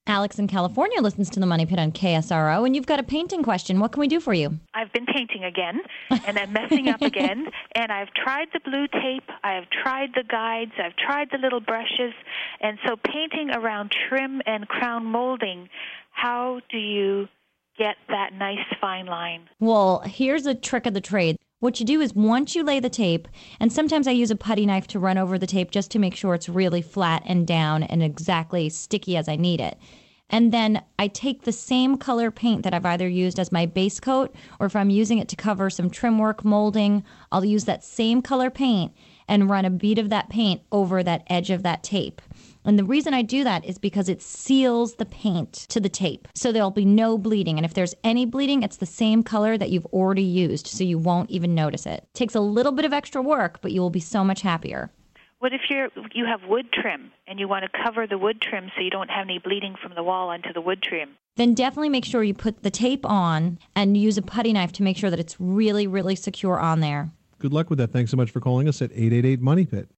Alex in California listens to the Money Pit on KSRO, and you've got a painting question. What can we do for you? I've been painting again, and I'm messing up again, and I've tried the blue tape, I've tried the guides, I've tried the little brushes, and so painting around trim and crown molding, how do you get that nice fine line? Well, here's a trick of the trade. What you do is once you lay the tape, and sometimes I use a putty knife to run over the tape just to make sure it's really flat and down and exactly sticky as I need it. And then I take the same color paint that I've either used as my base coat, or if I'm using it to cover some trim work, molding, I'll use that same color paint and run a bead of that paint over that edge of that tape. And the reason I do that is because it seals the paint to the tape, so there'll be no bleeding. And if there's any bleeding, it's the same color that you've already used, so you won't even notice it. Takes a little bit of extra work, but you will be so much happier. What if you have wood trim and you want to cover the wood trim so you don't have any bleeding from the wall onto the wood trim? Then definitely make sure you put the tape on and use a putty knife to make sure that it's really, really secure on there. Good luck with that. Thanks so much for calling us at 888-MONEY-PIT.